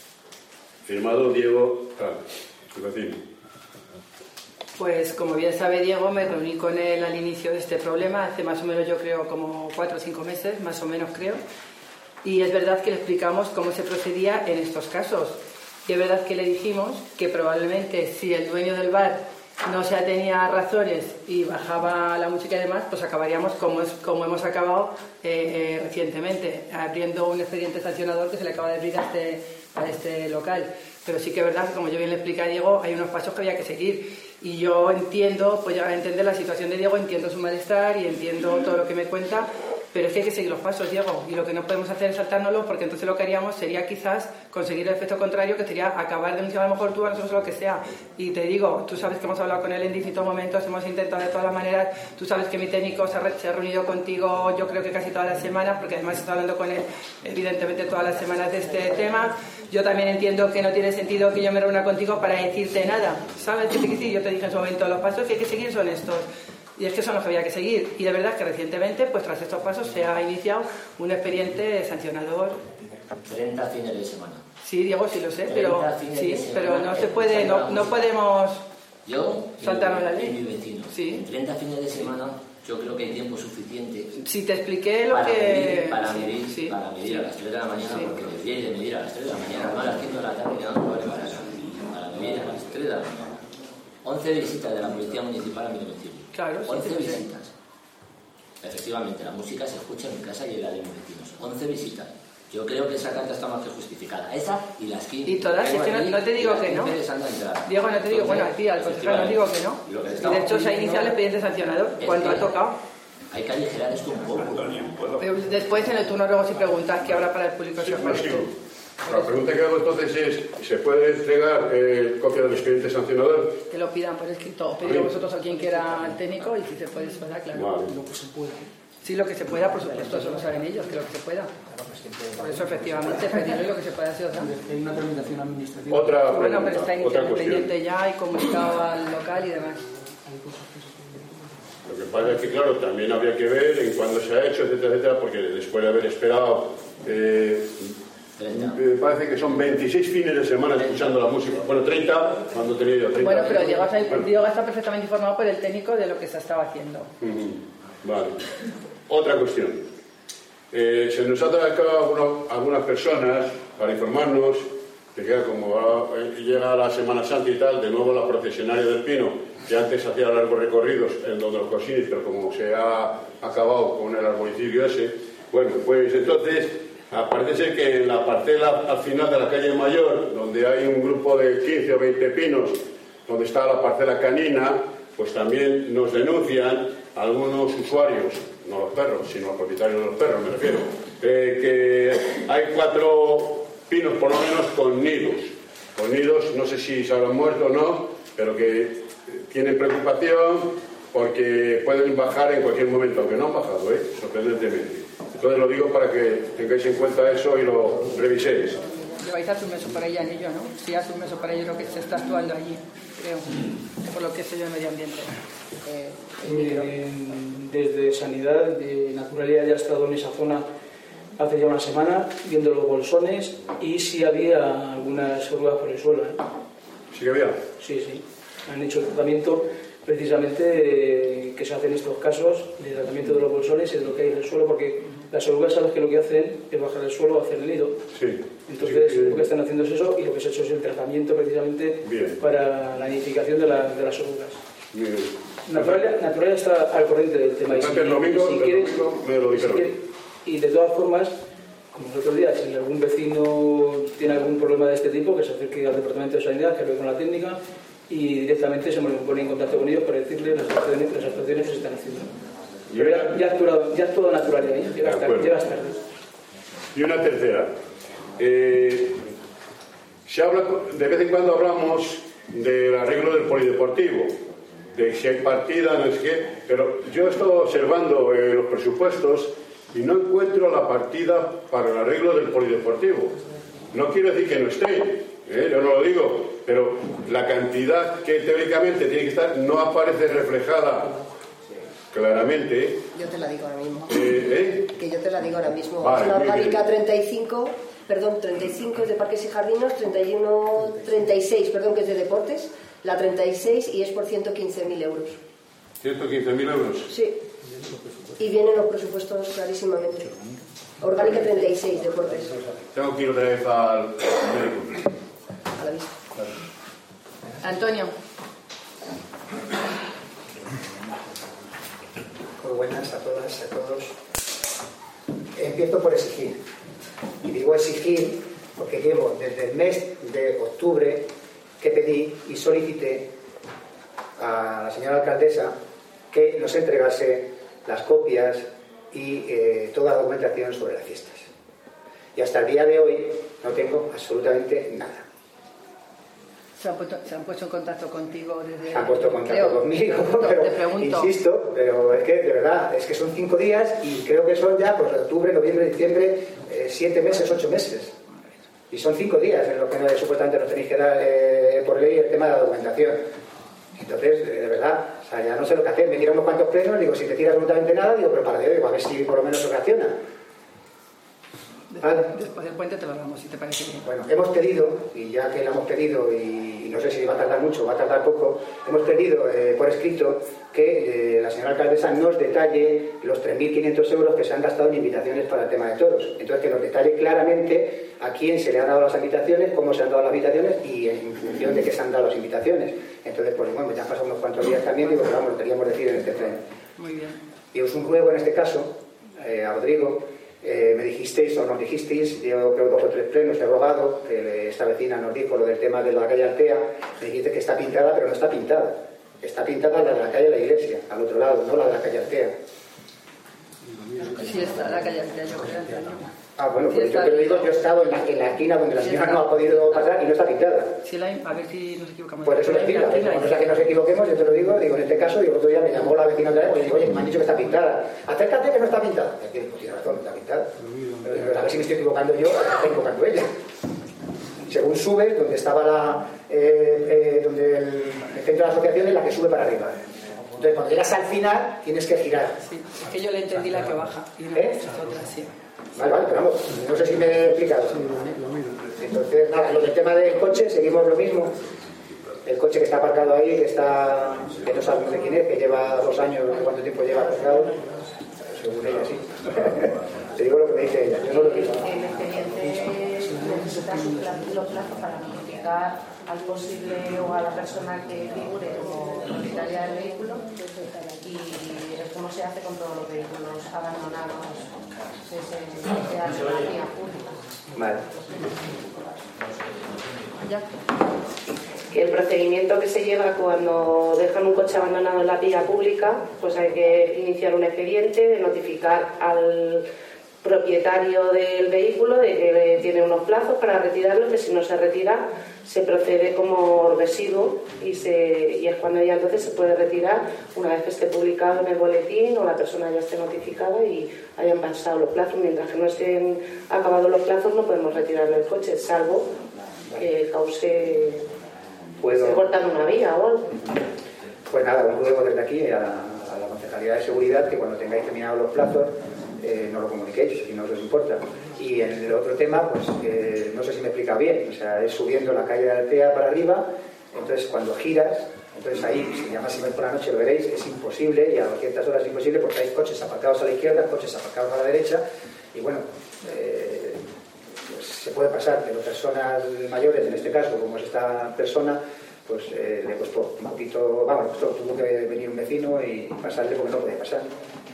Firmado Diego Tal, su vecino. Pues como bien sabe Diego, me reuní con él al inicio de este problema, hace más o menos yo creo como cuatro o cinco meses, más o menos creo, y es verdad que le explicamos cómo se procedía en estos casos. Y es verdad que le dijimos que probablemente si el dueño del bar no se atenía a razones y bajaba la música y demás, pues acabaríamos como, es, como hemos acabado eh, eh, recientemente, abriendo un expediente sancionador que se le acaba de abrir a este, a este local. Pero sí que es verdad que, como yo bien le expliqué a Diego, hay unos pasos que había que seguir. Y yo entiendo, pues ya entender la situación de Diego, entiendo su malestar y entiendo todo lo que me cuenta, pero es que hay que seguir los pasos, Diego, y lo que no podemos hacer es saltárnoslo, porque entonces lo que haríamos sería quizás conseguir el efecto contrario, que sería acabar denunciando a lo mejor tú a nosotros lo que sea. Y te digo, tú sabes que hemos hablado con él en distintos momentos, hemos intentado de todas las maneras, tú sabes que mi técnico se ha, re se ha reunido contigo yo creo que casi todas las semanas, porque además está hablando con él evidentemente todas las semanas de este tema. Yo también entiendo que no tiene sentido que yo me reúna contigo para decirte nada, ¿sabes qué te quiero decir? Yo te dije en su momento, los pasos que hay que seguir son estos. Y es que son los que había que seguir. Y de verdad que recientemente, pues tras estos pasos, se ha iniciado un expediente sancionador. treinta fines de semana. Sí, Diego, sí lo sé, pero sí, pero no se puede, no, no podemos yo, saltarnos la ley. Y mi vecino. Sí. En treinta fines de semana, yo creo que hay tiempo suficiente. Si te expliqué lo para que... Medir, para, sí, medir, sí, para medir sí, a las tres de la mañana, sí. Porque deberíais de medir a las tres de la mañana, no a las cinco de la tarde, que no me vale para eso. Para medir a las tres de la mañana. once visitas de la Policía Municipal a mi domicilio. Claro, sí, once sí, visitas. Sí. Efectivamente, la música se escucha en mi casa y en la de mis vecinos. once visitas. Yo creo que esa carta está más que justificada. Esa y las quince. Y todas, es que no, no te digo que no. Diego, no te digo, bueno, a ti, al concejal no digo que no. Y de hecho se ha iniciado el expediente sancionador cuando ha tocado. Hay que aligerar esto un poco. Pero después en el turno luego si preguntas qué habrá para el público Sí, sorpresa. sí. La pregunta que hago entonces es, ¿se puede entregar eh, copia del expediente sancionador? Que lo pidan por escrito, o pedir vosotros a quien quiera el técnico y si se puede, se pueda, claro. Vale. Lo que se pueda. Sí, lo que se pueda, por supuesto, eso lo saben ellos, que lo que se pueda. Por eso, efectivamente, pedirle lo que se pueda hacer. Hay una tramitación administrativa. Otra pregunta, Bueno, pero está otra inicialmente cuestión. pendiente ya y comunicado al local y demás. Lo que pasa es que, claro, también habría que ver en cuándo se ha hecho, etcétera, etcétera, porque después de haber esperado, eh, me parece que son veintiséis fines de semana escuchando la música. Bueno, treinta, cuando tenía yo treinta. Bueno, pero Diego, Bueno. Diego está perfectamente informado por el técnico de lo que se estaba haciendo. Ujú. Vale. Otra cuestión. Eh, se nos ha acercado alguna- algunas personas para informarnos de que como va- eh, llega la Semana Santa y tal, de nuevo la procesionaria del Pino, que antes hacía largos recorridos en donde los cosines, pero como se ha acabado con el arbolicidio ese, bueno, pues entonces parece ser que en la parcela al final de la calle Mayor, donde hay un grupo de quince o veinte pinos, donde está la parcela canina, pues también nos denuncian algunos usuarios, no los perros, sino los propietarios de los perros, me refiero, eh, que hay cuatro pinos por lo menos con nidos. Con nidos, no sé si se habrán muerto o no, pero que eh, tienen preocupación porque pueden bajar en cualquier momento, aunque no han bajado, ¿eh? Sorprendentemente. Entonces lo digo para que tengáis en cuenta eso y lo reviséis. Lleváis hace un mes para ella en ello, ¿no? Sí, hace un mes para ello lo que se está actuando allí, creo, por lo que sé yo de medio ambiente. Eh, desde Sanidad, de Naturalidad ya ha estado en esa zona hace ya una semana, viendo los bolsones y si había algunas orugas por el suelo. ¿eh? ¿Sí que había? Sí, sí. Han hecho el tratamiento precisamente eh, que se hace en estos casos de tratamiento de los bolsones y de lo que hay en el suelo, porque las orugas sabes que lo que hacen es bajar el suelo o hacer el nido. Sí. Entonces Sí, sí. lo que están haciendo es eso y lo que se ha hecho es el tratamiento precisamente Bien. para la nidificación de, la- de las orugas. Bien. Naturalia, Naturalia está al corriente del tema. Y El domingo, si el quieres- domingo me lo si dijeron. quieres- y de todas formas, como los otros días, si algún vecino tiene algún problema de este tipo, que se acerque al Departamento de Sanidad, que hable con la técnica y directamente se pone en contacto con ellos para decirles las actuaciones, las actuaciones que se están haciendo. Pero ya, ya ha actuado, ya ha actuado Naturalia, ¿eh? llegas, De tarde, acuerdo. llegas tarde. Y una tercera. Eh, se habla, de vez en cuando hablamos del arreglo del polideportivo, de si hay partida, no sé qué, pero yo he estado observando eh, los presupuestos y no encuentro la partida para el arreglo del polideportivo. No quiero decir que no esté, ¿eh? Yo no lo digo, pero la cantidad que teóricamente tiene que estar no aparece reflejada claramente. Yo te la digo ahora mismo. Eh, ¿eh? Que yo te la digo ahora mismo. Vale, es una muy orgánica bien. treinta y cinco, perdón, treinta y cinco es de parques y jardines, treinta y uno, treinta y seis, perdón, que es de deportes, la treinta y seis y es por ciento quince mil euros. ciento quince mil euros. Sí. Y vienen los presupuestos clarísimamente. Orgánica treinta y seis, deportes, Tengo que ir otra vez al médico. a la vista. Antonio. Muy buenas a todas y a todos. Empiezo por exigir. Y digo exigir porque llevo desde el mes de octubre que pedí y solicité a la señora alcaldesa que nos entregase las copias y eh, toda la documentación sobre las fiestas. Y hasta el día de hoy no tengo absolutamente nada. ¿Se han, puesto, se han puesto en contacto contigo desde...? Se han puesto en contacto Creo. conmigo, No, pero te pregunto. insisto, pero es que de verdad, es que son cinco días y creo que son ya, pues octubre, noviembre, diciembre, eh, siete meses, ocho meses. Y son cinco días en los que no, supuestamente nos tenéis que dar eh, por ley el tema de la documentación. Entonces, de, de verdad, o sea, ya no sé lo que hacer. Me tiran unos cuantos plenos, digo, si te tiras absolutamente nada, digo, pero para digo, a ver si por lo menos se reacciona. Después, después del puente te lo damos, si te parece bien. Bueno, hemos pedido, y ya que lo hemos pedido, y no sé si va a tardar mucho o va a tardar poco, hemos pedido eh, por escrito que eh, la señora alcaldesa nos detalle los tres mil quinientos euros que se han gastado en invitaciones para el tema de toros. Entonces, que nos detalle claramente a quién se le han dado las invitaciones, cómo se han dado las invitaciones y en función de qué se han dado las invitaciones. Entonces, pues bueno, ya han pasado unos cuantos días también, digo, pero vamos, lo queríamos decir en este pleno. Muy bien. Y os un ruego en este caso, eh, a Rodrigo, eh, me dijisteis o nos dijisteis, yo creo dos o tres plenos he rogado, que esta vecina nos dijo lo del tema de la calle Altea, me dijiste que está pintada, pero no está pintada. Está pintada la de la calle de la iglesia, al otro lado, no la de la calle Altea. Sí está, la calle Altea, yo creo. Ah, bueno, pues yo te lo digo, yo he estado en la, en la esquina donde la señora no ha podido pasar y no está pintada. Sí, la, a ver si nos equivocamos. Por eso lo explica, cuando sea que nos equivoquemos, yo te lo digo, digo en este caso, y el otro día me llamó la vecina otra vez y le digo, oye, me han dicho que está pintada. Acércate que no está pintada. Y digo, pues tiene razón, está pintada. Pero a ver si me estoy equivocando yo, a ver si está equivocando ella. Según subes, donde estaba la, eh, eh, donde el, el centro de la asociación es la que sube para arriba. Entonces, cuando llegas al final, tienes que girar. Sí, es que yo le entendí la que baja. Y no, ¿Eh? es otra, sí. Vale, vale, pero vamos, no sé si me he explicado. Entonces, nada, lo del tema del coche, seguimos lo mismo. El coche que está aparcado ahí, que está, que no sabemos de quién es, que lleva dos años, no sé cuánto tiempo lleva aparcado, según ella sí. Te digo lo que me dice ella, yo no lo digo. El expediente necesita los plazos para notificar al posible o a la persona que figure como propietaria del vehículo, y es como se hace con todos los vehículos abandonados, se, se, se hace la vía pública. Vale. Ya. Que el procedimiento que se lleva cuando dejan un coche abandonado en la vía pública, pues hay que iniciar un expediente, de notificar al propietario del vehículo de que tiene unos plazos para retirarlo, que si no se retira se procede como residuo y, se, y es cuando ya entonces se puede retirar una vez que esté publicado en el boletín o la persona ya esté notificada y hayan pasado los plazos. Mientras que no estén acabados los plazos no podemos retirarle el coche, salvo que cause ¿Puedo? se cortan una vía o algo. Pues nada, os ruego desde aquí a, a la Concejalía de Seguridad que cuando tengáis terminados los plazos eh, no lo comuniquéis, si no os importa. Y en el otro tema, pues eh, no sé si me he explicado bien, o sea, es subiendo la calle de Altea para arriba, entonces cuando giras, entonces ahí, si ya más si por la noche lo veréis, es imposible, y a ciertas horas es imposible porque hay coches aparcados a la izquierda, coches aparcados a la derecha, y bueno, eh, pues se puede pasar, pero personas mayores, en este caso, como es esta persona, pues eh, le costó un poquito, vamos, le costó, tuvo que venir un vecino y pasarle porque no podía pasar.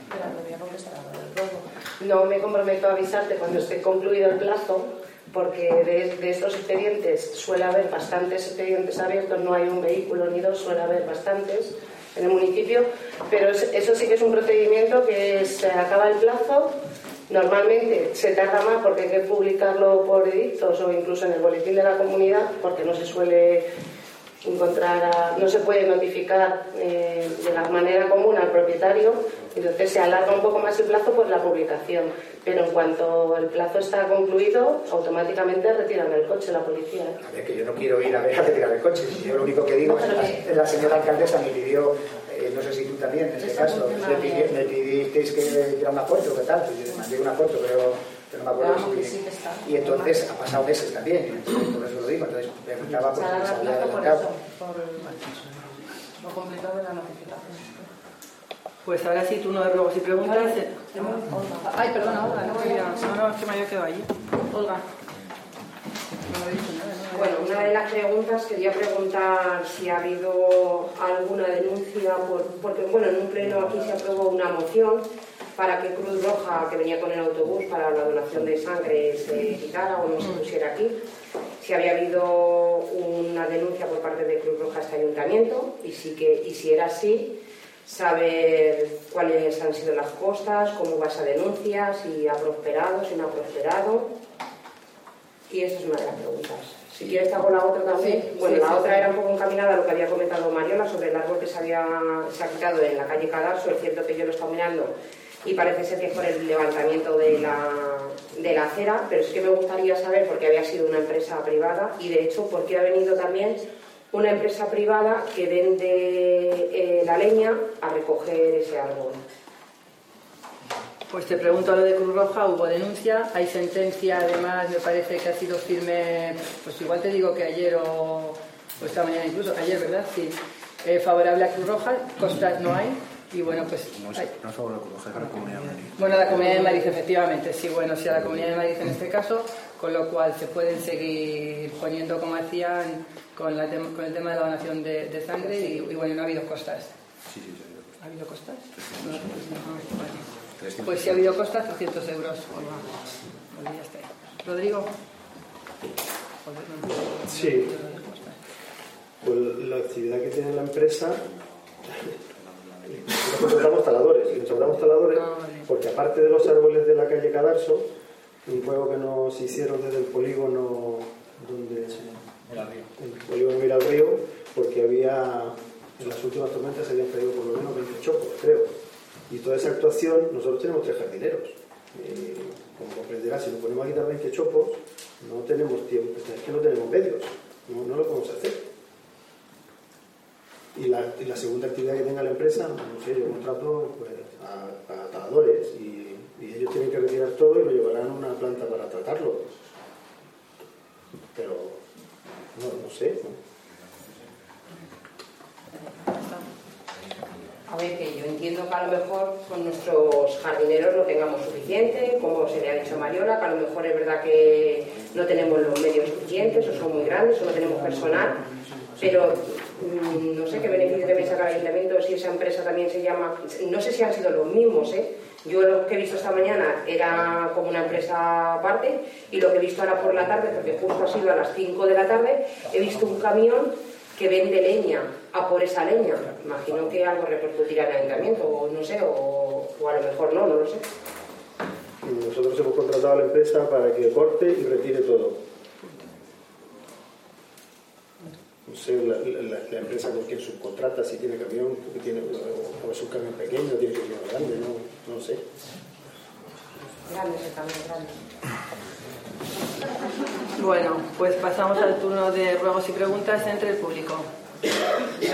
No me comprometo a avisarte cuando esté concluido el plazo, porque de, de estos expedientes suele haber bastantes expedientes abiertos, no hay un vehículo ni dos, suele haber bastantes en el municipio, pero es, eso sí que es un procedimiento que se acaba el plazo. Normalmente se tarda más porque hay que publicarlo por edictos o incluso en el boletín de la comunidad, porque no se suele encontrar, a, no se puede notificar eh, de la manera común al propietario, entonces se alarga un poco más el plazo por la publicación, pero en cuanto el plazo está concluido, automáticamente retiran el coche la policía. ¿eh? A ver, que yo no quiero ir a ver a retirar el coche, yo lo único que digo es que la señora alcaldesa me pidió, eh, no sé si tú también en este caso, me, pidi, me pidisteis que hiciera una foto, ¿qué tal? Yo le mandé una foto, pero, pero no me acuerdo si... Y entonces ha pasado meses también, por eso lo digo, entonces me preguntaba por si se había adelantado. Lo complicado de la notificación. Pues ahora sí, tú no de ruegos y preguntas. Ay, perdona, Olga, no voy a... No, no, es que me había quedado allí. Olga. No me dicho nada, ¿no? Bueno, una de las preguntas, quería preguntar si ha habido alguna denuncia, por, porque bueno, en un pleno aquí se aprobó una moción para que Cruz Roja, que venía con el autobús para la donación de sangre, se quitara o no se pusiera aquí. Si había habido una denuncia por parte de Cruz Roja a este ayuntamiento y si, que, y si era así, saber cuáles han sido las costas, cómo va esa denuncia, si ha prosperado, si no ha prosperado. Y esa es una de las preguntas. Si quieres te hago la otra también. Sí, bueno, sí, la sí, otra sí. era un poco encaminada a lo que había comentado Mariola sobre el árbol que se, había, se ha quitado en la calle Cadalso. Es cierto que yo lo he estado mirando y parece ser que es por el levantamiento de la, de la acera, pero es que me gustaría saber por qué había sido una empresa privada y de hecho por qué ha venido también una empresa privada que vende eh, la leña a recoger ese árbol. Pues te pregunto lo de Cruz Roja, hubo denuncia, hay sentencia, además me parece que ha sido firme, pues igual te digo que ayer o, o esta mañana incluso, ayer, ¿verdad? Sí, eh, favorable a Cruz Roja, costas no hay, y bueno, pues... No es, hay. no es favorable a Cruz Roja, es a la Comunidad de Madrid. Bueno, a la Comunidad de Madrid, efectivamente, sí, bueno, sí, a la Comunidad de Madrid en este caso, con lo cual se pueden seguir poniendo como hacían con, la tem con el tema de la donación de, de sangre y, y bueno, no ha habido costas. Sí, sí, sí. ¿Ha habido costas? No, no, no, vale. Pues si ha habido costas, trescientos euros. Olvidaste. Rodrigo. Sí. Pues la actividad que tiene la empresa nosotros contratamos taladores, y contratamos taladores porque aparte de los árboles de la calle Cadarso, un juego que nos hicieron desde el polígono donde el polígono Mira al Río, porque había en las últimas tormentas se habían caído por lo menos veinte chopos, creo, y toda esa actuación, nosotros tenemos tres jardineros, y como comprenderás, si nos ponemos a quitar veinte chopos no tenemos tiempo, es que no tenemos medios, no, no lo podemos hacer. Y la, y la segunda actividad que tenga la empresa, no sé, yo contrato pues, a, a taladores y, y ellos tienen que retirar todo y lo llevarán a una planta para tratarlo. Pero, no, no sé. ¿no? A ver, que yo entiendo que a lo mejor con nuestros jardineros no tengamos suficiente, como se le ha dicho a Mariola, que a lo mejor es verdad que no tenemos los medios suficientes, o son muy grandes, o no tenemos personal, pero mmm, no sé qué beneficio debe sacar el ayuntamiento si esa empresa también se llama, no sé si han sido los mismos, ¿eh? Yo lo que he visto esta mañana era como una empresa aparte, y lo que he visto ahora por la tarde, porque justo ha sido a las cinco de la tarde, he visto un camión que vende leña a por esa leña. Imagino que algo repercutirá en el ayuntamiento, o no sé, o, o a lo mejor no, no lo sé. Nosotros hemos contratado a la empresa para que corte y retire todo. No sé, la, la, la empresa con quien subcontrata, si tiene camión, tiene, o es un camión pequeño, tiene camión grande, no, no sé. Grande ese camión, grande. Bueno, pues pasamos al turno de ruegos y preguntas entre el público.